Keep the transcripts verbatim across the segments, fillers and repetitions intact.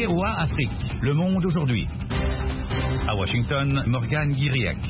zéro un Afrique. Le monde aujourd'hui. À Washington, Morgane Guiriac.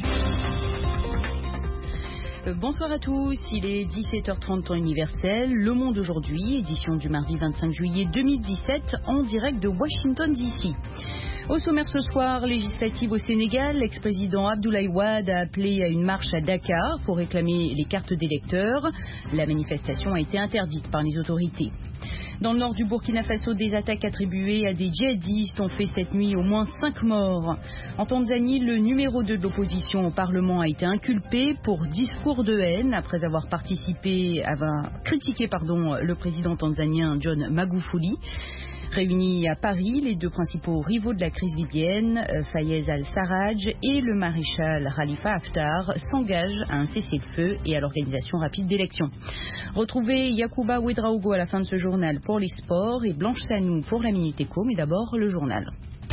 Bonsoir à tous, il est dix-sept heures trente temps universel, Le Monde aujourd'hui, édition du mardi vingt-cinq juillet deux mille dix-sept, en direct de Washington D C. Au sommaire ce soir, législative au Sénégal, l'ex-président Abdoulaye Wade a appelé à une marche à Dakar pour réclamer les cartes d'électeurs. La manifestation a été interdite par les autorités. Dans le nord du Burkina Faso, des attaques attribuées à des djihadistes ont fait cette nuit au moins cinq morts. En Tanzanie, le numéro deux de l'opposition au Parlement a été inculpé pour discours de haine après avoir participé, avoir critiqué pardon, le président tanzanien John Magufuli. Réunis à Paris, les deux principaux rivaux de la crise libyenne, Fayez al-Sarraj et le maréchal Khalifa Haftar, s'engagent à un cessez-le-feu et à l'organisation rapide d'élections. Retrouvez Yacouba Ouedraogo à la fin de ce journal pour les sports et Blanche Sanou pour la Minute Éco, mais d'abord le journal.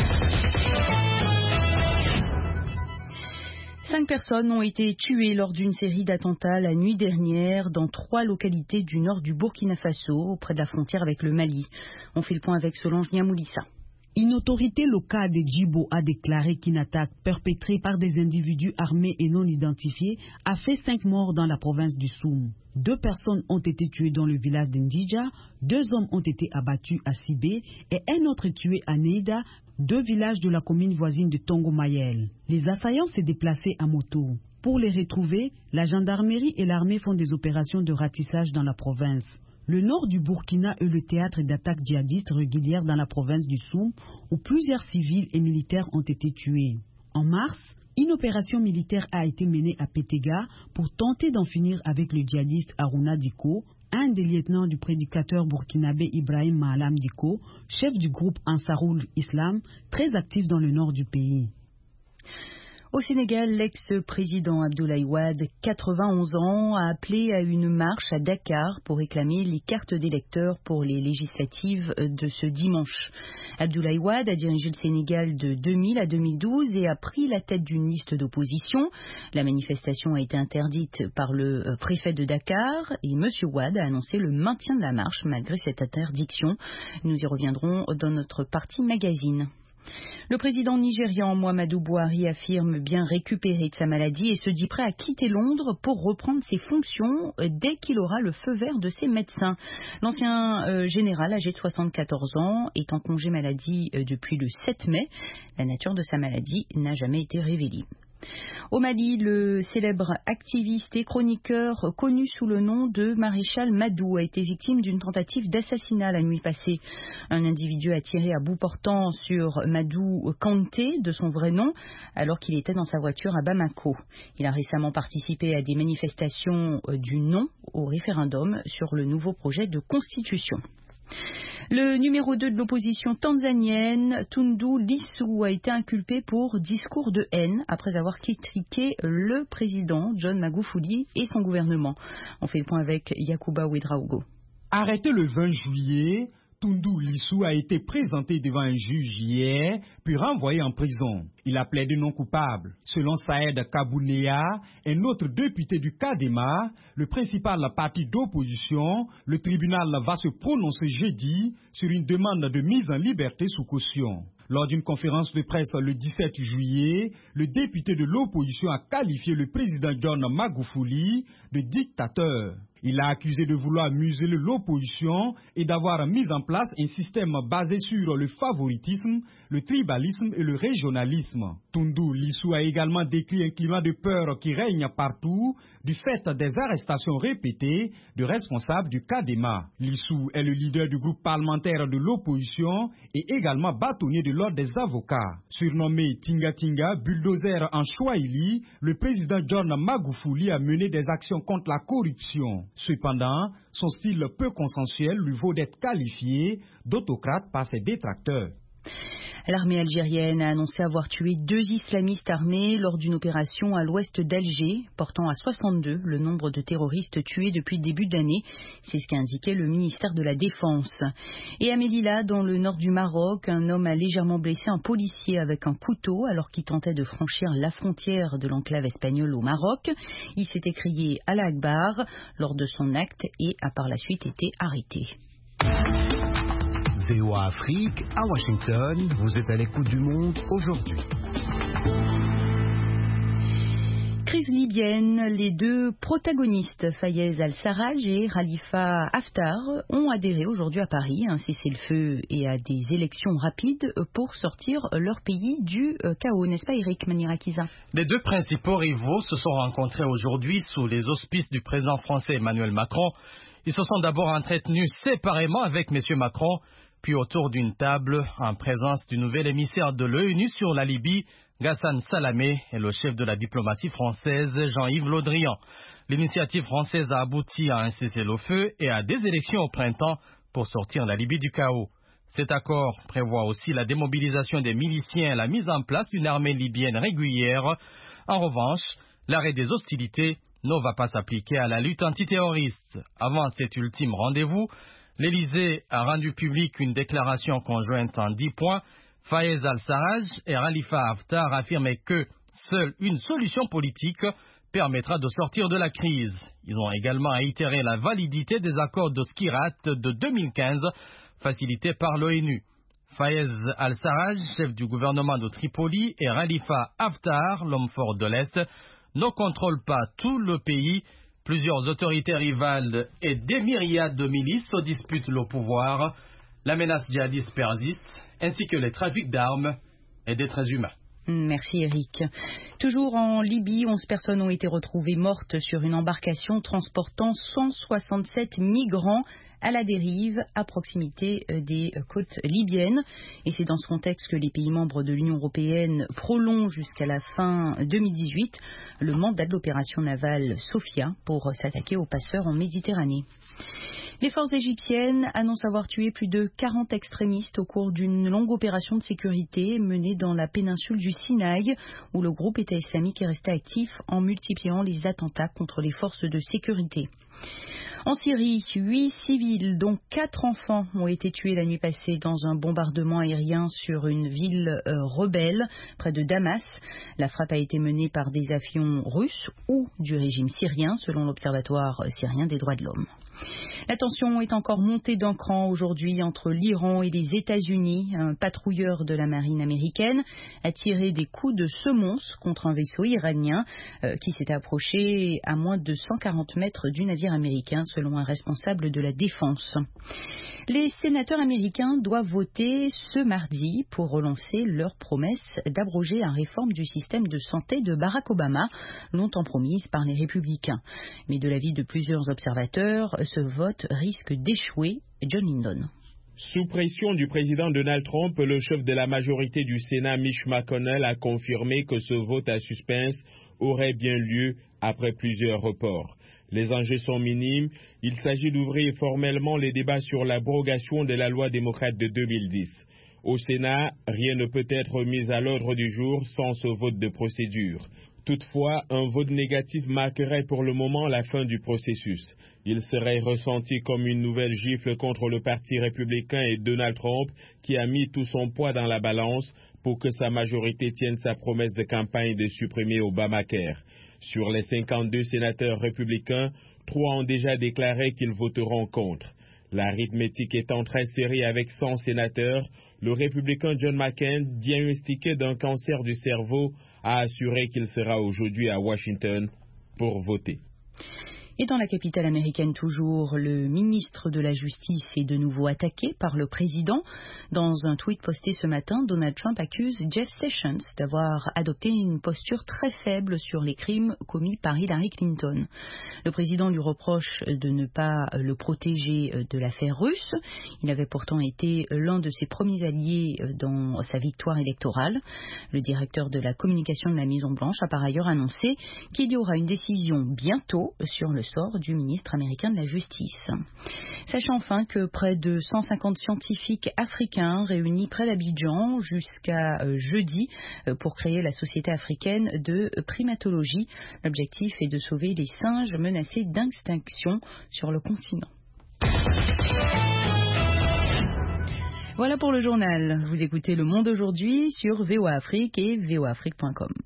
Cinq personnes ont été tuées lors d'une série d'attentats la nuit dernière dans trois localités du nord du Burkina Faso, près de la frontière avec le Mali. On fait le point avec Solange Niamoulissa. Une autorité locale de Djibo a déclaré qu'une attaque perpétrée par des individus armés et non identifiés a fait cinq morts dans la province du Soum. Deux personnes ont été tuées dans le village d'Indija, deux hommes ont été abattus à Sibé et un autre tué à Neida, deux villages de la commune voisine de Tongo Mayel. Les assaillants s'est déplacés à moto. Pour les retrouver, la gendarmerie et l'armée font des opérations de ratissage dans la province. Le nord du Burkina est le théâtre d'attaques djihadistes régulières dans la province du Soum, où plusieurs civils et militaires ont été tués. En mars, une opération militaire a été menée à Pétéga pour tenter d'en finir avec le djihadiste Harouna Diko, un des lieutenants du prédicateur burkinabé Ibrahim Mahalam Diko, chef du groupe Ansarul Islam, très actif dans le nord du pays. Au Sénégal, l'ex-président Abdoulaye Wade, quatre-vingt-onze ans, a appelé à une marche à Dakar pour réclamer les cartes d'électeurs pour les législatives de ce dimanche. Abdoulaye Wade a dirigé le Sénégal de deux mille à deux mille douze et a pris la tête d'une liste d'opposition. La manifestation a été interdite par le préfet de Dakar et M. Wade a annoncé le maintien de la marche malgré cette interdiction. Nous y reviendrons dans notre partie magazine. Le président nigérian Muhammadu Buhari affirme bien récupéré de sa maladie et se dit prêt à quitter Londres pour reprendre ses fonctions dès qu'il aura le feu vert de ses médecins. L'ancien euh, général âgé de soixante-quatorze ans est en congé maladie euh, depuis le sept mai. La nature de sa maladie n'a jamais été révélée. Au Mali, le célèbre activiste et chroniqueur connu sous le nom de Maréchal Madou a été victime d'une tentative d'assassinat la nuit passée. Un individu a tiré à bout portant sur Madou Kanté, de son vrai nom, alors qu'il était dans sa voiture à Bamako. Il a récemment participé à des manifestations du non au référendum sur le nouveau projet de constitution. Le numéro deux de l'opposition tanzanienne, Tundu Lissu, a été inculpé pour discours de haine après avoir critiqué le président John Magufuli et son gouvernement. On fait le point avec Yacouba Ouedraogo. Arrêté le vingt juillet, Tundu Lissu a été présenté devant un juge hier, puis renvoyé en prison. Il a plaidé non coupable. Selon Saïd Kabounéa, un autre député du Kadema, le principal parti d'opposition, le tribunal va se prononcer jeudi sur une demande de mise en liberté sous caution. Lors d'une conférence de presse le dix-sept juillet, le député de l'opposition a qualifié le président John Magufuli de dictateur. Il a accusé de vouloir museler l'opposition et d'avoir mis en place un système basé sur le favoritisme, le tribalisme et le régionalisme. Tundu Lissu a également décrit un climat de peur qui règne partout du fait des arrestations répétées de responsables du Kadema. Lissu est le leader du groupe parlementaire de l'opposition et également bâtonnier de l'ordre des avocats. Surnommé Tinga Tinga, bulldozer en Swahili, le président John Magufuli a mené des actions contre la corruption. Cependant, son style peu consensuel lui vaut d'être qualifié d'autocrate par ses détracteurs. L'armée algérienne a annoncé avoir tué deux islamistes armés lors d'une opération à l'ouest d'Alger, portant à soixante-deux le nombre de terroristes tués depuis le début de l'année. C'est ce qu'a indiqué le ministère de la Défense. Et à Melilla, dans le nord du Maroc, un homme a légèrement blessé un policier avec un couteau alors qu'il tentait de franchir la frontière de l'enclave espagnole au Maroc. Il s'est écrié Allah Akbar lors de son acte et a par la suite été arrêté. V O A Afrique, à Washington, vous êtes à l'écoute du Monde aujourd'hui. Crise libyenne, les deux protagonistes, Fayez al-Sarraj et Khalifa Haftar, ont adhéré aujourd'hui à Paris à un cessez-le-feu et à des élections rapides pour sortir leur pays du chaos, n'est-ce pas Eric Manirakiza? Les deux principaux rivaux se sont rencontrés aujourd'hui sous les auspices du président français Emmanuel Macron. Ils se sont d'abord entretenus séparément avec M. Macron, puis autour d'une table en présence du nouvel émissaire de l'ONU sur la Libye, Ghassan Salamé, et le chef de la diplomatie française, Jean-Yves Le Drian. L'initiative française a abouti à un cessez-le-feu et à des élections au printemps pour sortir la Libye du chaos. Cet accord prévoit aussi la démobilisation des miliciens et la mise en place d'une armée libyenne régulière. En revanche, l'arrêt des hostilités ne va pas s'appliquer à la lutte antiterroriste. Avant cet ultime rendez-vous, l'Élysée a rendu public une déclaration conjointe en dix points. Fayez al-Sarraj et Khalifa Haftar affirmaient que seule une solution politique permettra de sortir de la crise. Ils ont également réitéré la validité des accords de Skirat de deux mille quinze, facilités par l'ONU. Fayez al-Sarraj, chef du gouvernement de Tripoli, et Khalifa Haftar, l'homme fort de l'Est, ne contrôlent pas tout le pays. Plusieurs autorités rivales et des myriades de milices se disputent le pouvoir. La menace djihadiste persiste, ainsi que les trafics d'armes et d'êtres humains. Merci Eric. Toujours en Libye, onze personnes ont été retrouvées mortes sur une embarcation transportant cent soixante-sept migrants à la dérive à proximité des côtes libyennes. Et c'est dans ce contexte que les pays membres de l'Union européenne prolongent jusqu'à la fin deux mille dix-huit le mandat de l'opération navale Sophia pour s'attaquer aux passeurs en Méditerranée. Les forces égyptiennes annoncent avoir tué plus de quarante extrémistes au cours d'une longue opération de sécurité menée dans la péninsule du Sinaï, où le groupe État islamique est resté actif en multipliant les attentats contre les forces de sécurité. En Syrie, huit civils, dont quatre enfants, ont été tués la nuit passée dans un bombardement aérien sur une ville euh, rebelle près de Damas. La frappe a été menée par des avions russes ou du régime syrien, selon l'Observatoire syrien des droits de l'homme. La tension est encore montée d'un cran aujourd'hui entre l'Iran et les États-Unis. Un patrouilleur de la marine américaine a tiré des coups de semonce contre un vaisseau iranien euh, qui s'était approché à moins de cent quarante mètres du navire américain, selon un responsable de la défense. Les sénateurs américains doivent voter ce mardi pour relancer leur promesse d'abroger la réforme du système de santé de Barack Obama, longtemps promise par les républicains. Mais de l'avis de plusieurs observateurs, ce vote risque d'échouer. John Lindon. Sous pression du président Donald Trump, le chef de la majorité du Sénat, Mitch McConnell, a confirmé que ce vote à suspense aurait bien lieu après plusieurs reports. Les enjeux sont minimes. Il s'agit d'ouvrir formellement les débats sur l'abrogation de la loi démocrate de deux mille dix. Au Sénat, rien ne peut être mis à l'ordre du jour sans ce vote de procédure. Toutefois, un vote négatif marquerait pour le moment la fin du processus. Il serait ressenti comme une nouvelle gifle contre le Parti républicain et Donald Trump, qui a mis tout son poids dans la balance pour que sa majorité tienne sa promesse de campagne de supprimer Obamacare. Sur les cinquante-deux sénateurs républicains, trois ont déjà déclaré qu'ils voteront contre. L'arithmétique étant très serrée avec cent sénateurs, le républicain John McCain, diagnostiqué d'un cancer du cerveau, a assuré qu'il sera aujourd'hui à Washington pour voter. Et dans la capitale américaine toujours, le ministre de la Justice est de nouveau attaqué par le président. Dans un tweet posté ce matin, Donald Trump accuse Jeff Sessions d'avoir adopté une posture très faible sur les crimes commis par Hillary Clinton. Le président lui reproche de ne pas le protéger de l'affaire russe. Il avait pourtant été l'un de ses premiers alliés dans sa victoire électorale. Le directeur de la communication de la Maison-Blanche a par ailleurs annoncé qu'il y aura une décision bientôt sur le sort du ministre américain de la Justice. Sachant enfin que près de cent cinquante scientifiques africains réunis près d'Abidjan jusqu'à euh, jeudi euh, pour créer la Société africaine de primatologie. L'objectif est de sauver les singes menacés d'extinction sur le continent. Voilà pour le journal. Vous écoutez Le Monde aujourd'hui sur V O A Afrique et v o a afrique point com.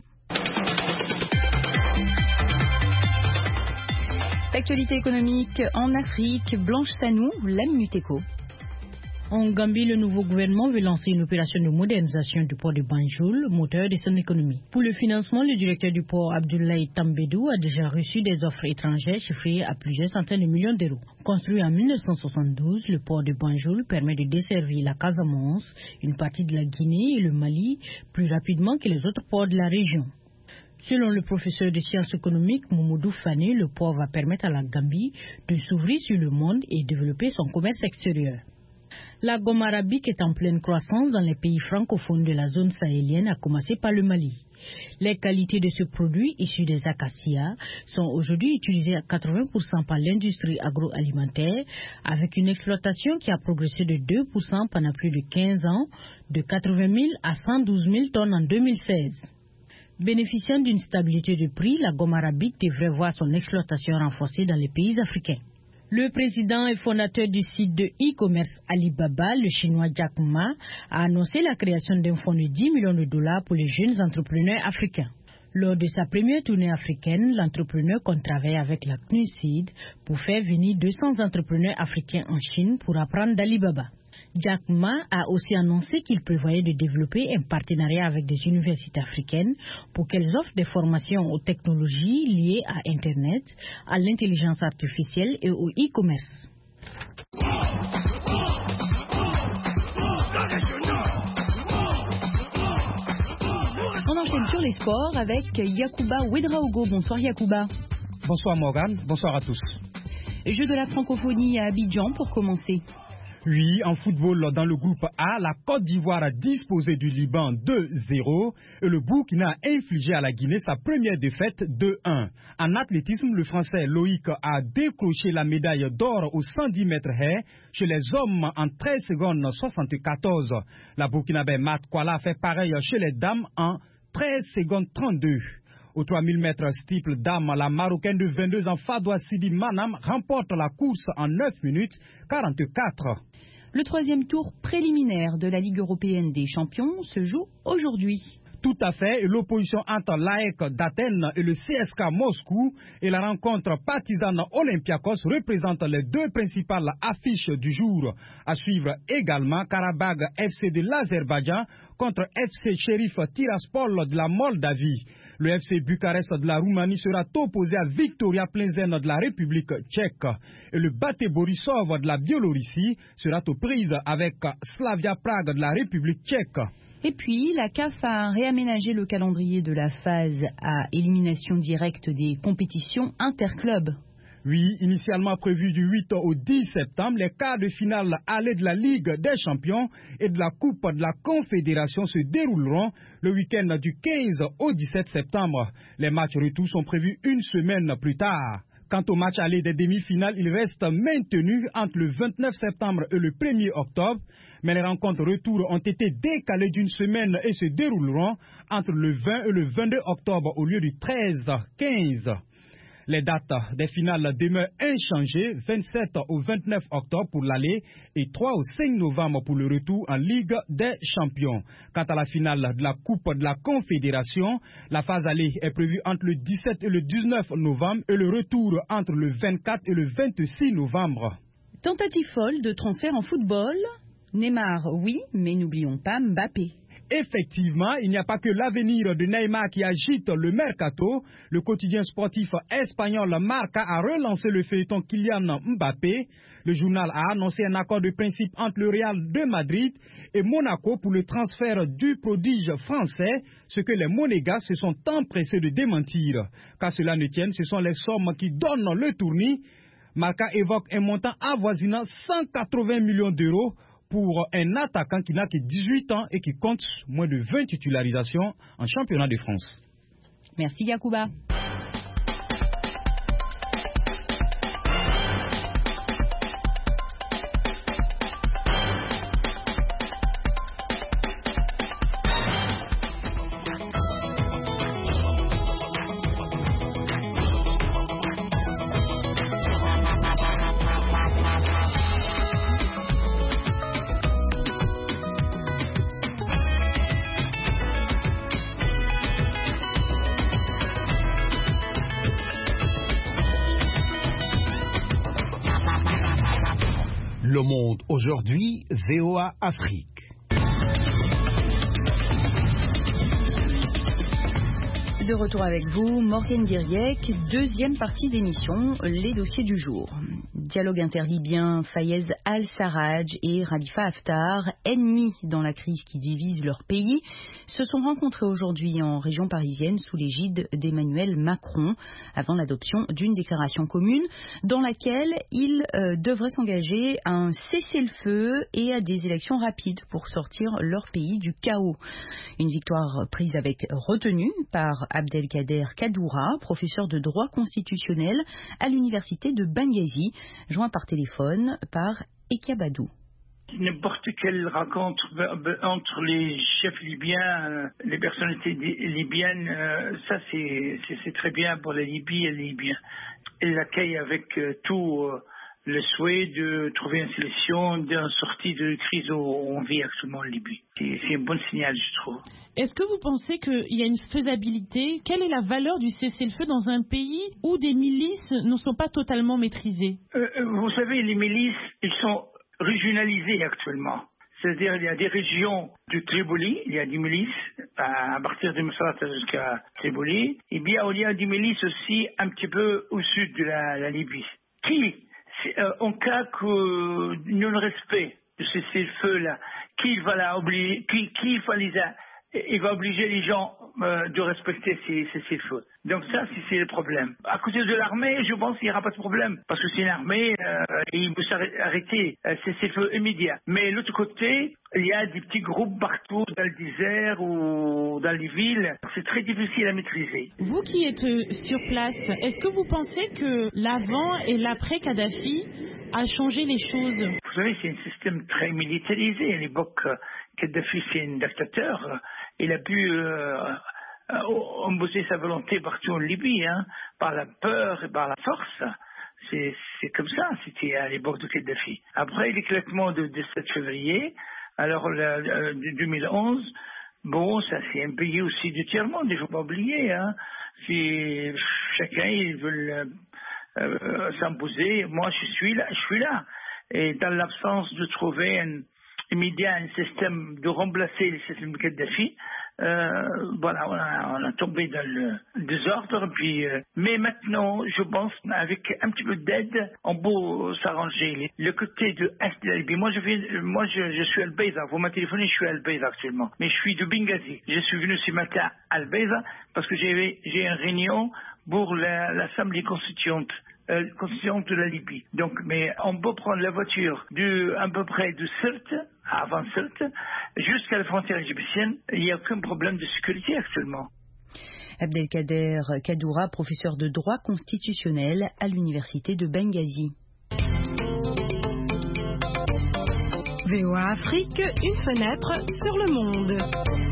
L'actualité économique en Afrique, Blanche Sanou, la Minute Éco. En Gambie, le nouveau gouvernement veut lancer une opération de modernisation du port de Banjul, moteur de son économie. Pour le financement, le directeur du port, Abdoulaye Tambedou, a déjà reçu des offres étrangères chiffrées à plusieurs centaines de millions d'euros. Construit en mille neuf cent soixante-douze, le port de Banjul permet de desservir la Casamance, une partie de la Guinée et le Mali plus rapidement que les autres ports de la région. Selon le professeur de sciences économiques Moumoudou Fane, le port va permettre à la Gambie de s'ouvrir sur le monde et développer son commerce extérieur. La gomme arabique est en pleine croissance dans les pays francophones de la zone sahélienne, à commencer par le Mali. Les qualités de ce produit issu des acacias sont aujourd'hui utilisées à quatre-vingts pour cent par l'industrie agroalimentaire, avec une exploitation qui a progressé de deux pour cent pendant plus de quinze ans, de quatre-vingt mille à cent douze mille tonnes en deux mille seize. Bénéficiant d'une stabilité de prix, la gomme arabique devrait voir son exploitation renforcée dans les pays africains. Le président et fondateur du site de e-commerce Alibaba, le chinois Jack Ma, a annoncé la création d'un fonds de dix millions de dollars pour les jeunes entrepreneurs africains. Lors de sa première tournée africaine, l'entrepreneur compte travailler avec la C N U S I D pour faire venir deux cents entrepreneurs africains en Chine pour apprendre d'Alibaba. Jack Ma a aussi annoncé qu'il prévoyait de développer un partenariat avec des universités africaines pour qu'elles offrent des formations aux technologies liées à Internet, à l'intelligence artificielle et au e-commerce. On enchaîne sur les sports avec Yacouba Ouedraogo. Bonsoir Yacouba. Bonsoir Morgane, bonsoir à tous. Jeux de la francophonie à Abidjan pour commencer. Oui, en football, dans le groupe A, la Côte d'Ivoire a disposé du Liban deux zéro et le Burkina a infligé à la Guinée sa première défaite deux un. En athlétisme, le Français Loïc a décroché la médaille d'or aux cent dix mètres haies chez les hommes en treize secondes soixante-quatorze. La Burkinabé Mat Kwala a fait pareil chez les dames en treize secondes trente-deux. Aux trois mille mètres steeple dames, la Marocaine de vingt-deux ans Fadoua Sidi Manam remporte la course en neuf minutes quarante-quatre. Le troisième tour préliminaire de la Ligue européenne des champions se joue aujourd'hui. Tout à fait, l'opposition entre l'A E C d'Athènes et le C S K Moscou et la rencontre Partizan Olympiakos représentent les deux principales affiches du jour. À suivre également Karabag F C de l'Azerbaïdjan contre F C Sheriff Tiraspol de la Moldavie. Le F C Bucarest de la Roumanie sera opposé à Victoria Plzeň de la République tchèque. Et le Bate Borisov de la Biélorussie sera aux prises avec Slavia Prague de la République tchèque. Et puis, la C A F a réaménagé le calendrier de la phase à élimination directe des compétitions interclubs. Oui, initialement prévu du huit au dix septembre, les quarts de finale aller de la Ligue des champions et de la Coupe de la Confédération se dérouleront le week-end du quinze au dix-sept septembre. Les matchs retour sont prévus une semaine plus tard. Quant au match aller des demi-finales, il reste maintenu entre le vingt-neuf septembre et le premier octobre, mais les rencontres retour ont été décalées d'une semaine et se dérouleront entre le vingt et le vingt-deux octobre au lieu du treize quinze. Les dates des finales demeurent inchangées, vingt-sept au vingt-neuf octobre pour l'aller et trois au cinq novembre pour le retour en Ligue des champions. Quant à la finale de la Coupe de la Confédération, la phase aller est prévue entre le dix-sept et le dix-neuf novembre et le retour entre le vingt-quatre et le vingt-six novembre. Tentative folle de transfert en football. Neymar, oui, mais n'oublions pas Mbappé. Effectivement, il n'y a pas que l'avenir de Neymar qui agite le mercato. Le quotidien sportif espagnol Marca a relancé le feuilleton Kylian Mbappé. Le journal a annoncé un accord de principe entre le Real de Madrid et Monaco pour le transfert du prodige français, ce que les Monégas se sont empressés de démentir. Qu'à cela ne tienne, ce sont les sommes qui donnent le tournis. Marca évoque un montant avoisinant cent quatre-vingts millions d'euros pour un attaquant qui n'a que dix-huit ans et qui compte moins de vingt titularisations en championnat de France. Merci Yacouba. Le Monde aujourd'hui, V O A Afrique. De retour avec vous, Morgane Guiriec, deuxième partie d'émission, les dossiers du jour. Dialogue interlibyen, Fayez al-Sarraj et Khalifa Haftar, ennemis dans la crise qui divise leur pays, se sont rencontrés aujourd'hui en région parisienne sous l'égide d'Emmanuel Macron, avant l'adoption d'une déclaration commune dans laquelle ils euh, devraient s'engager à un cessez-le-feu et à des élections rapides pour sortir leur pays du chaos. Une victoire prise avec retenue par Abdelkader Kadoura, professeur de droit constitutionnel à l'université de Benghazi, joint par téléphone par Ekiabadou. N'importe quelle rencontre entre les chefs libyens, les personnalités libyennes, ça c'est, c'est, c'est très bien pour la Libye et les Libyens. Ils l'accueillent avec tout le souhait de trouver une solution d'une sortie de crise où on vit actuellement en Libye. C'est, c'est un bon signal, je trouve. Est-ce que vous pensez qu'il y a une faisabilité? Quelle est la valeur du cessez-le-feu dans un pays où des milices ne sont pas totalement maîtrisées? euh, Vous savez, les milices, ils sont régionalisées actuellement. C'est-à-dire il y a des régions du Tripoli, il y a des milices à partir de Misrata jusqu'à Tripoli. Et bien il y a des milices aussi un petit peu au sud de la, la Libye. Qui, euh, en cas que non-respect de ce cessez-le-feu-là, qui va la obliger, qui, qui va les a, il va obliger les gens euh, de respecter ces, ces, ces feux. Donc ça, c'est, c'est le problème. À côté de l'armée, je pense qu'il n'y aura pas de problème. Parce que c'est une armée, euh, il peut s'arrêter, euh, c'est ces feux immédiats. Mais de l'autre côté, il y a des petits groupes partout dans le désert ou dans les villes. C'est très difficile à maîtriser. Vous qui êtes sur place, est-ce que vous pensez que l'avant et l'après Kadhafi a changé les choses? Vous savez, c'est un système très militarisé. À l'époque, Kadhafi, c'est un dictateur. Il a pu euh, imposer sa volonté partout en Libye, hein, par la peur et par la force. C'est, c'est comme ça, c'était à l'époque de Kadhafi. Après l'éclatement du sept février, alors le, le, de deux mille onze, bon, ça c'est un pays aussi du tiers-monde, il ne faut pas oublier. Hein. Si chacun il veut euh, s'imposer, moi je suis là, je suis là. Et dans l'absence de trouver un immédiat un système de remplacer le système de Kadhafi, euh, voilà, on a, on a tombé dans le désordre. Puis, euh, mais maintenant, je pense, avec un petit peu d'aide, on peut s'arranger. Le côté de Est de la Libye, moi je viens, moi je, je suis à Al-Bayza. Vous m'avez téléphoné, je suis à Al-Bayza actuellement. Mais je suis de Benghazi. Je suis venu ce matin à Al-Bayza parce que j'ai, j'ai une réunion pour la, l'Assemblée constituante. Euh, constituante de la Libye. Donc, mais on peut prendre la voiture de à peu près de Sirte, avant Sirte, jusqu'à la frontière égyptienne. Il n'y a aucun problème de sécurité actuellement. Abdelkader Kadoura, professeur de droit constitutionnel à l'université de Benghazi. V O A Afrique, une fenêtre sur le monde.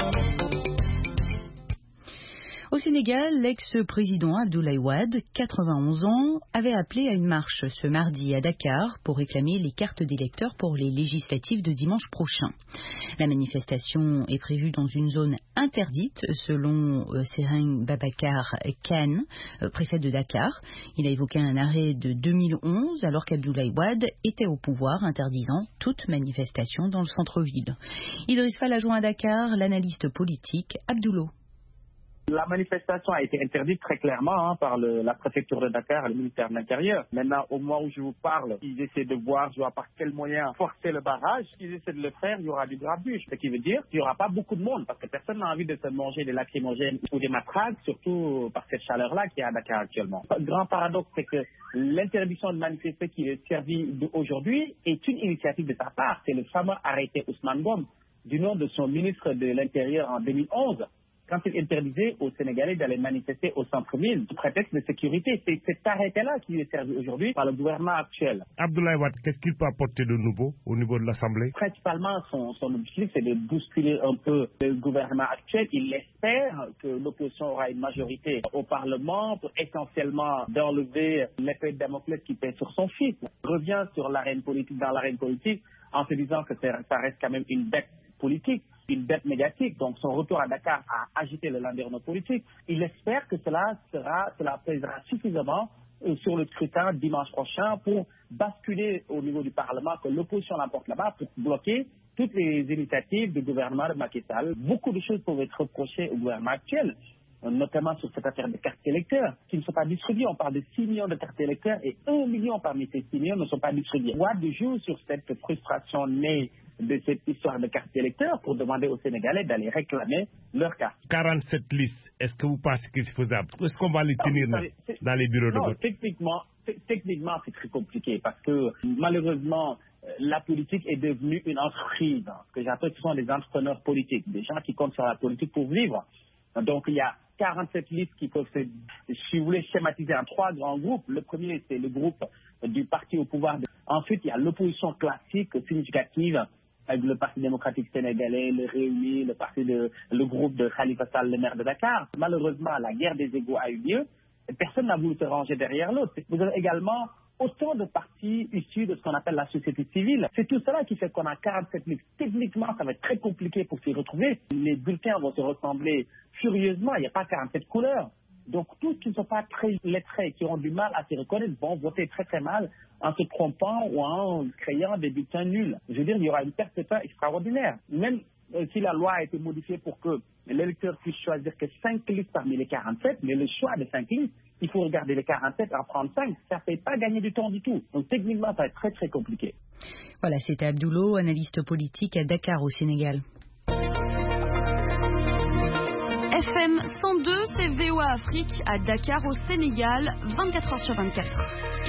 Au Sénégal, l'ex-président Abdoulaye Wade, quatre-vingt-onze ans, avait appelé à une marche ce mardi à Dakar pour réclamer les cartes d'électeurs pour les législatives de dimanche prochain. La manifestation est prévue dans une zone interdite, selon euh, Sereng Babacar Kane, euh, préfet de Dakar. Il a évoqué un arrêt de deux mille onze, alors qu'Abdoulaye Wade était au pouvoir, interdisant toute manifestation dans le centre-ville. Idriss Fall, adjoint à Dakar, l'analyste politique Abdoulo. La manifestation a été interdite très clairement hein, par le, la préfecture de Dakar et le ministère de l'Intérieur. Maintenant, au moment où je vous parle, ils essaient de voir je vois, par quel moyen forcer le barrage. S'ils essaient de le faire, il y aura du grabuge. Ce qui veut dire qu'il n'y aura pas beaucoup de monde parce que personne n'a envie de se manger des lacrymogènes ou des matraques, surtout par cette chaleur-là qui est à Dakar actuellement. Le grand paradoxe, c'est que l'interdiction de manifester qui est servie aujourd'hui est une initiative de sa part. C'est le fameux arrêté Ousmane Gom du nom de son ministre de l'Intérieur en deux mille onze. Quand il interdisait aux Sénégalais d'aller manifester au centre-ville sous prétexte de sécurité. C'est cet arrêté-là qui est servi aujourd'hui par le gouvernement actuel. Abdoulaye Wade, qu'est-ce qu'il peut apporter de nouveau au niveau de l'Assemblée? Principalement, son, son objectif, c'est de bousculer un peu le gouvernement actuel. Il espère que l'opposition aura une majorité au Parlement pour essentiellement d'enlever l'épée de Damoclès qui pèse sur son fils. Il revient sur l'arène politique, dans l'arène politique en se disant que ça reste quand même une bête politique, une bête médiatique. Donc son retour à Dakar a agité le landerneau politique. Il espère que cela sera, cela pèsera suffisamment sur le scrutin dimanche prochain pour basculer au niveau du Parlement, que l'opposition l'emporte là-bas pour bloquer toutes les initiatives du gouvernement de Macky Sall. Beaucoup de choses peuvent être reprochées au gouvernement actuel, notamment sur cette affaire de cartes électeurs qui ne sont pas distribuées. On parle de six millions de cartes électeurs et un million parmi ces six millions ne sont pas distribuées. Ouad joue sur cette frustration née de cette histoire de cartes électeurs pour demander aux Sénégalais d'aller réclamer leurs cartes. quarante-sept listes, est-ce que vous pensez que c'est faisable? Est-ce qu'on va les tenir non, savez, dans les bureaux non, de vote? Techniquement, techniquement, c'est très compliqué parce que malheureusement, la politique est devenue une entreprise. Ce que j'appelle, ce sont des entrepreneurs politiques, des gens qui comptent sur la politique pour vivre. Donc, il y a quarante-sept listes qui peuvent se, si vous voulez, schématiser en trois grands groupes. Le premier, c'est le groupe du parti au pouvoir. Ensuite, il y a l'opposition classique significative avec le Parti démocratique sénégalais, le Réuni, le, parti de, le groupe de Khalifa Sall, le maire de Dakar. Malheureusement, la guerre des égos a eu lieu et personne n'a voulu se ranger derrière l'autre. Vous avez également autant de partis issus de ce qu'on appelle la société civile. C'est tout cela qui fait qu'on a quarante-sept listes. Techniquement, ça va être très compliqué pour s'y retrouver. Les bulletins vont se ressembler furieusement. Il n'y a pas quarante-sept couleurs. Donc, tous qui ne sont pas très lettrés, qui ont du mal à s'y reconnaître, vont voter très très mal en se trompant ou en créant des bulletins nuls. Je veux dire, il y aura une perte de temps extraordinaire. Même euh, si la loi a été modifiée pour que l'électeur puisse choisir que cinq listes parmi les quarante-sept, mais le choix de cinq listes, il faut regarder les quarante-sept en prendre cinq. Ça ne fait pas gagner du temps du tout. Donc, techniquement, ça va être très très compliqué. Voilà, c'était Abdoulo, analyste politique à Dakar au Sénégal. F M cent deux, c'est V O A Afrique à Dakar au Sénégal, vingt-quatre heures sur vingt-quatre.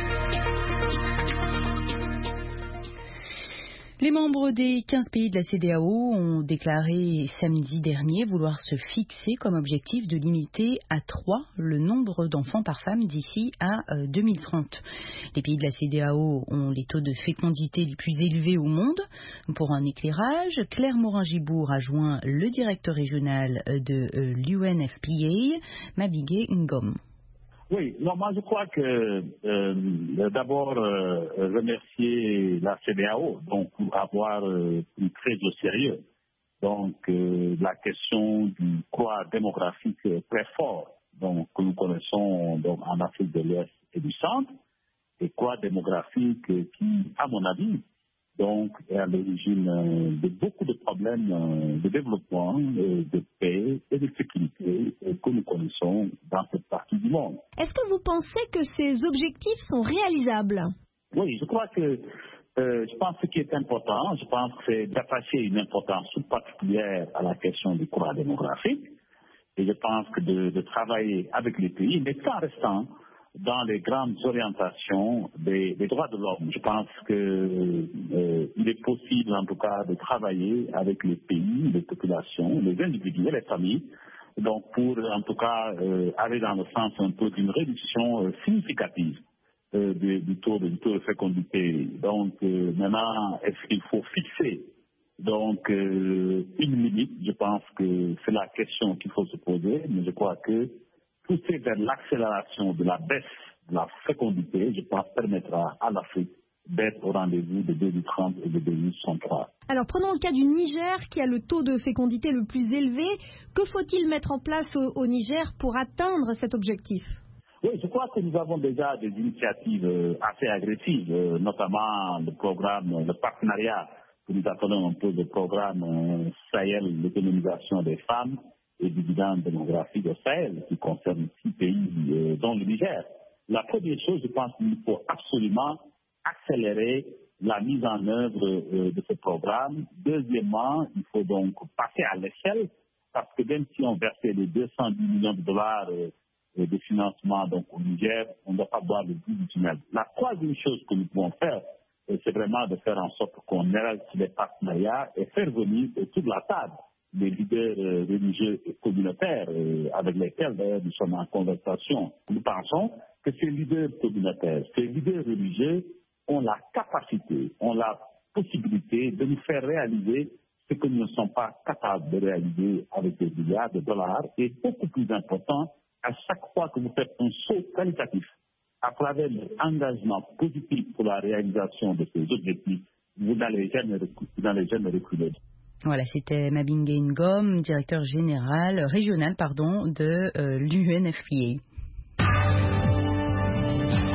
Les membres des quinze pays de la C E D E A O ont déclaré samedi dernier vouloir se fixer comme objectif de limiter à trois le nombre d'enfants par femme d'ici à deux mille trente. Les pays de la C E D E A O ont les taux de fécondité les plus élevés au monde. Pour un éclairage, Claire Morin-Gibour a joint le directeur régional de l'U N F P A, Mabingé Ngom. Oui, non, moi je crois que euh, d'abord euh, remercier la C E D E A O donc pour avoir euh, pris très au sérieux donc euh, la question du poids démographique très fort donc que nous connaissons donc en Afrique de l'Ouest et du Centre, et poids démographique qui, à mon avis, donc est à l'origine de beaucoup de problèmes de développement, de paix et de sécurité que nous connaissons dans cette partie du monde. Est-ce que vous pensez que ces objectifs sont réalisables? Oui, je crois que, euh, je pense que ce qui est important, je pense que c'est d'attacher une importance toute particulière à la question du poids démographique, et je pense que de, de travailler avec les pays, mais sans restant dans les grandes orientations des, des droits de l'homme. Je pense qu'il euh, est possible, en tout cas, de travailler avec les pays, les populations, les individus et les familles, donc pour, en tout cas, euh, aller dans le sens un peu d'une réduction euh, significative euh, du, du, taux de, du taux de fécondité. Donc, euh, maintenant, est-ce qu'il faut fixer donc euh, une limite? Je pense que c'est la question qu'il faut se poser, mais je crois que pousser vers l'accélération de la baisse de la fécondité, je pense, permettra à l'Afrique d'être au rendez-vous de deux mille trente et de deux mille soixante-trois. Alors, prenons le cas du Niger, qui a le taux de fécondité le plus élevé. Que faut-il mettre en place au, au Niger pour atteindre cet objectif? Oui, je crois que nous avons déjà des initiatives assez agressives, notamment le programme, le partenariat que nous appelons un peu le programme Sahel, l'autonomisation des femmes, et du bilan démographique au Sahel, qui concerne six pays, euh, dont le Niger. La première chose, je pense qu'il faut absolument accélérer la mise en œuvre euh, de ce programme. Deuxièmement, il faut donc passer à l'échelle, parce que même si on versait les deux cent dix millions de dollars euh, de financement donc, au Niger, on ne doit pas boire le bout du tunnel. La troisième chose que nous pouvons faire, euh, c'est vraiment de faire en sorte qu'on érige les partenariats et faire venir autour de la table les leaders euh, religieux et communautaires euh, avec lesquels d'ailleurs nous sommes en conversation. Nous pensons que ces leaders communautaires, ces leaders religieux ont la capacité, ont la possibilité de nous faire réaliser ce que nous ne sommes pas capables de réaliser avec des milliards de dollars, et beaucoup plus important, à chaque fois que vous faites un saut qualitatif à travers l'engagement positif pour la réalisation de ces objectifs, vous n'allez jamais reculer. Voilà, c'était Mabingé Ngom, directeur général, régional pardon, de euh, l'U N F P A.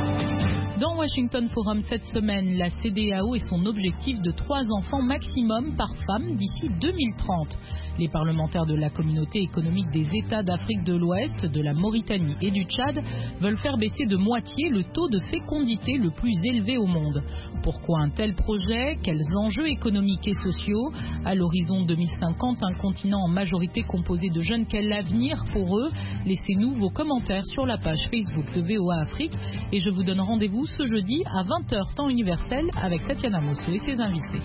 Dans Washington Forum cette semaine, la C D A O et son objectif de trois enfants maximum par femme d'ici deux mille trente. Les parlementaires de la communauté économique des États d'Afrique de l'Ouest, de la Mauritanie et du Tchad veulent faire baisser de moitié le taux de fécondité le plus élevé au monde. Pourquoi un tel projet? Quels enjeux économiques et sociaux? À l'horizon deux mille cinquante, un continent en majorité composé de jeunes, quel avenir pour eux? Laissez-nous vos commentaires sur la page Facebook de V O A Afrique et je vous donne rendez-vous ce jeudi à vingt heures temps universel avec Tatiana Mosso et ses invités.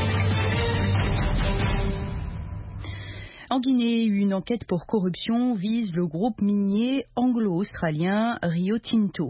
En Guinée, une enquête pour corruption vise le groupe minier anglo-australien Rio Tinto.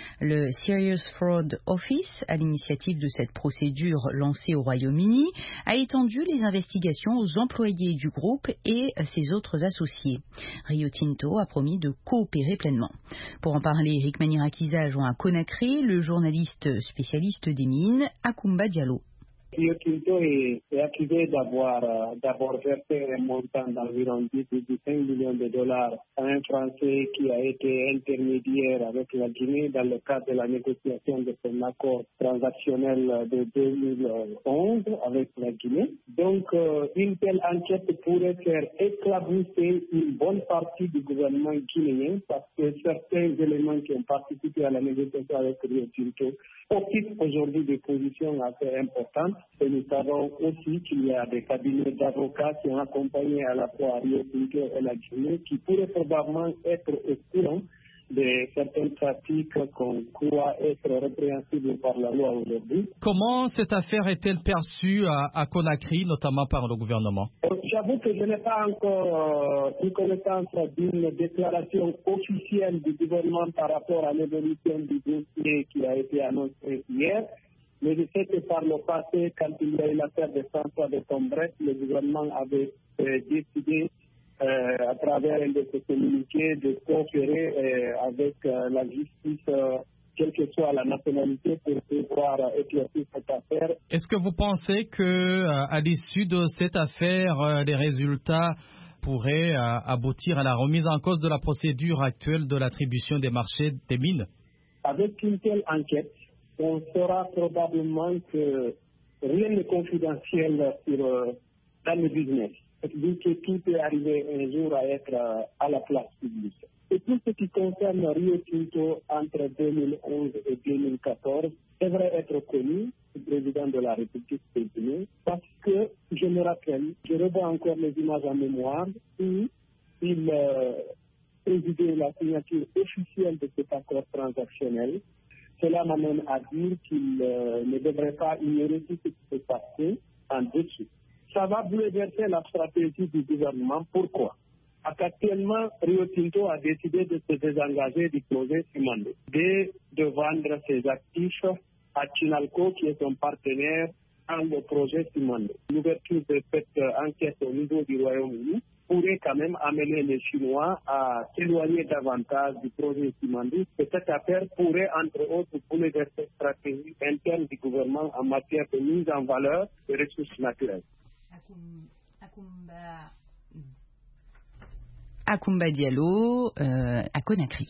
Le Serious Fraud Office, à l'initiative de cette procédure lancée au Royaume-Uni, a étendu les investigations aux employés du groupe et ses autres associés. Rio Tinto a promis de coopérer pleinement. Pour en parler, Eric Manirakiza a joint à Conakry le journaliste spécialiste des mines, Akumba Diallo. Rio Tinto est, est accusé d'avoir euh, d'abord versé un montant d'environ dix virgule cinq millions de dollars à un Français qui a été intermédiaire avec la Guinée dans le cadre de la négociation de son accord transactionnel de deux mille onze avec la Guinée. Donc, euh, une telle enquête pourrait faire éclabousser une bonne partie du gouvernement guinéen parce que certains éléments qui ont participé à la négociation avec Rio Tinto occupent aujourd'hui des positions assez importantes. Et nous savons aussi qu'il y a des cabinets d'avocats qui ont accompagné à la fois Rio Tinto et la Guinée qui pourraient probablement être au courant de certaines pratiques qu'on croit être répréhensibles par la loi aujourd'hui. Comment cette affaire est-elle perçue à, à Conakry, notamment par le gouvernement? J'avoue que je n'ai pas encore euh, une connaissance d'une déclaration officielle du gouvernement par rapport à l'évolution du dossier qui a été annoncé hier. Mais je sais que par le passé, quand il y a eu l'affaire de François de Combrette, le gouvernement avait euh, décidé, euh, à travers un de ses communiqués, de coopérer euh, avec euh, la justice, euh, quelle que soit la nationalité, pour pouvoir euh, éclaircir cette affaire. Est-ce que vous pensez que, euh, à l'issue de cette affaire, euh, les résultats pourraient euh, aboutir à la remise en cause de la procédure actuelle de l'attribution des marchés des mines? Avec une telle enquête, on saura probablement que rien n'est confidentiel sur, euh, dans le business. Vu que tout est arrivé un jour à être euh, à la place publique. Et tout ce qui concerne Rio Tinto entre deux mille onze et deux mille quatorze devrait être connu du président de la République de Guinée parce que, je me rappelle, je revois encore les images en mémoire où il euh, présidait la signature officielle de cet accord transactionnel. Cela m'amène à dire qu'il euh, ne devrait pas ignorer tout ce qui s'est passé en dessous. Ça va bouleverser la stratégie du gouvernement. Pourquoi? Parce qu'actuellement, Rio Tinto a décidé de se désengager du projet Simandou, de, de vendre ses actifs à Chinalco, qui est son partenaire dans le projet Simandou. L'ouverture de cette enquête au niveau du Royaume-Uni pourrait quand même amener les Chinois à s'éloigner davantage du projet Simandou. Et cette affaire pourrait, entre autres, bouleverser la stratégie interne du gouvernement en matière de mise en valeur des ressources naturelles. Akumba, Akumba Diallo, euh, à Conakry.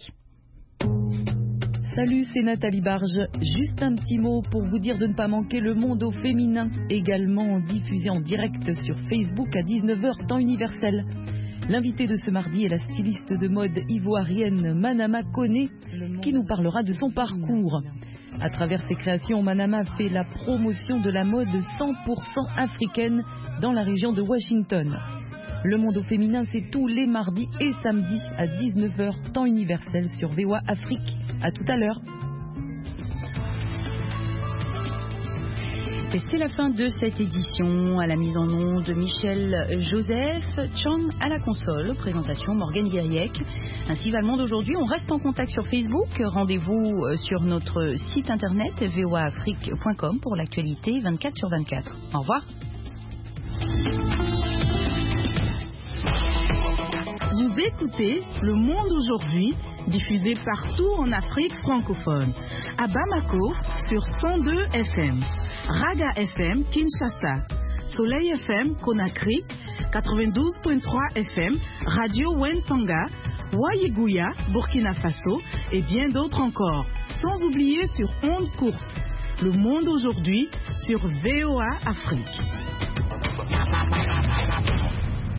Salut, c'est Nathalie Barge. Juste un petit mot pour vous dire de ne pas manquer le monde au féminin, également diffusé en direct sur Facebook à dix-neuf heures temps universel. L'invitée de ce mardi est la styliste de mode ivoirienne Manama Koné, qui nous parlera de son parcours. À travers ses créations, Manama fait la promotion de la mode cent pour cent africaine dans la région de Washington. Le monde au féminin, c'est tous les mardis et samedis à dix-neuf heures temps universel sur V O A Afrique. À tout à l'heure. Et c'est la fin de cette édition. À la mise en onde de Michel Joseph, Chang à la console, présentation Morgane Guiriec. Ainsi va le monde aujourd'hui. On reste en contact sur Facebook. Rendez-vous sur notre site internet v o a afrique point com pour l'actualité vingt-quatre sur vingt-quatre. Au revoir. Vous écoutez Le Monde aujourd'hui, diffusé partout en Afrique francophone. À Bamako, sur cent deux F M. Raga F M, Kinshasa. Soleil F M, Conakry. quatre-vingt-douze virgule trois F M, Radio Wentanga. Ouaïgouya, Burkina Faso et bien d'autres encore. Sans oublier sur ondes courtes. Le monde aujourd'hui sur V O A Afrique.